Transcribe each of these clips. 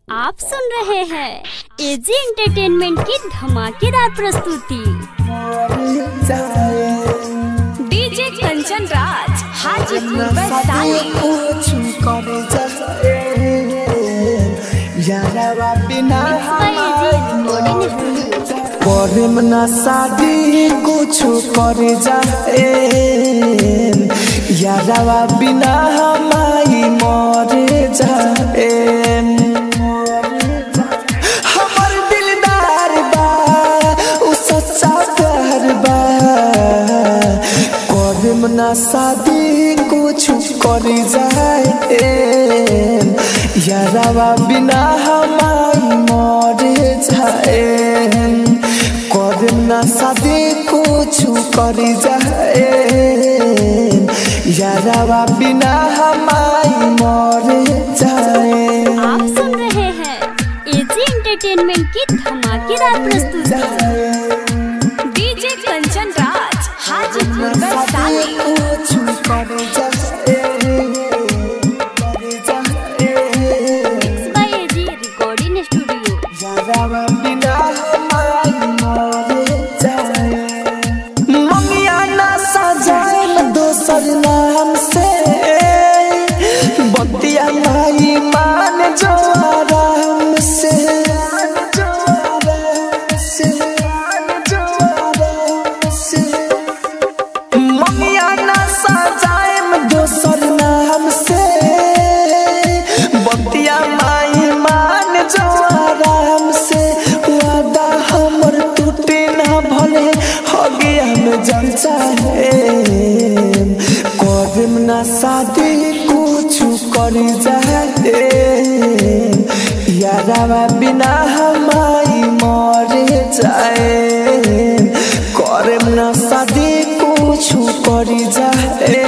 आप सुन रहे हैं एजी एंटरटेनमेंट की धमाकेदार प्रस्तुति। डीजे कंचन राज हाजीपुर प्रेम ना शादी कुछ कर जाए यारवा बिना हमारी मर जाए। हमर दिलदार बा उ सच्चा प्यार बा प्रेम ना शादी कुछ कर जाए यारवा बिना हमारी मर जाए। ना शादी कुछ कर जाए यारवा बिना हमारी मर जाए। आप सुन रहे हैं एजी एंटरटेनमेंट की धमाकेदार प्रस्तुति। DJ Kanchan Raj Hajipur mix by AG recording studio. यारवा बिना नाम से बतिया माई मान जो आराम से ममिया ना सजाए दोसर नाम से बतिया माई मान जो आराम से वादा हमर टूटे ना भले हो गया में जल चाहे ना शादी कुछ कर जाए यारवा बिना हमारी मर जाए। करम ना शादी कुछ कर जाए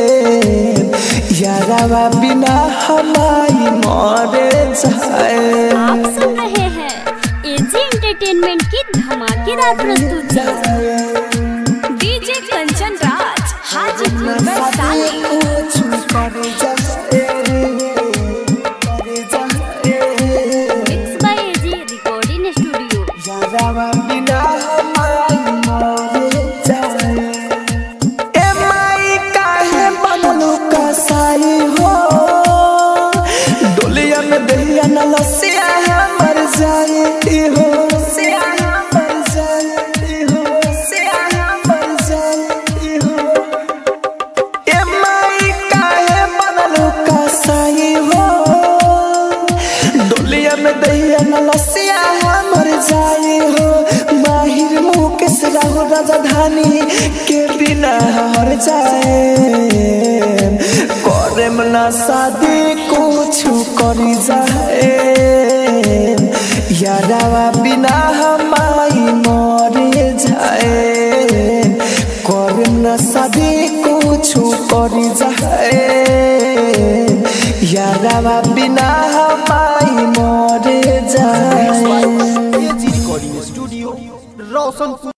यारवा बिना हमारी मर जाए। आप सुन रहे हैं एजी एंटरटेनमेंट की धमाकेदार प्रस्तुति। DJ Kanchan Raj Hajipur mix by AG recording studio. यारवा बिना हमारी मर जाए। ए माई काहे बनलू कसाई हो डोलिया में दहिया न लसिया मर जाए हो लसिया मर जाए हो। माहिर मुकेश राहु राजधानी के बिना हर जाए। करम ना शादी कुछ कर जाए यारवा बिना हमारी मर जाए। करम ना शादी कुछ कर जाए यारवा बिना हमारी मर जाए। AG recording studio Roshanpur.